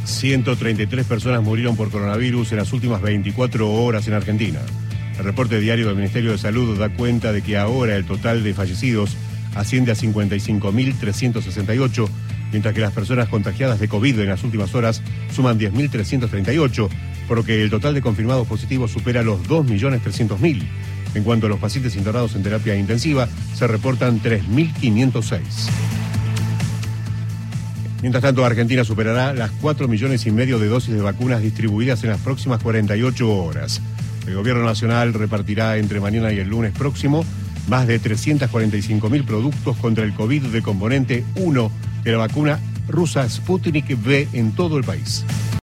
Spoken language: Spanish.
133 personas murieron por coronavirus en las últimas 24 horas en Argentina. El reporte diario del Ministerio de Salud da cuenta de que ahora el total de fallecidos asciende a 55.368, mientras que las personas contagiadas de COVID en las últimas horas suman 10.338, por lo que el total de confirmados positivos supera los 2.300.000. En cuanto a los pacientes internados en terapia intensiva, se reportan 3.506. Mientras tanto, Argentina superará las 4,5 millones de dosis de vacunas distribuidas en las próximas 48 horas. El Gobierno Nacional repartirá entre mañana y el lunes próximo más de 345.000 productos contra el COVID de componente 1 de la vacuna rusa Sputnik V en todo el país.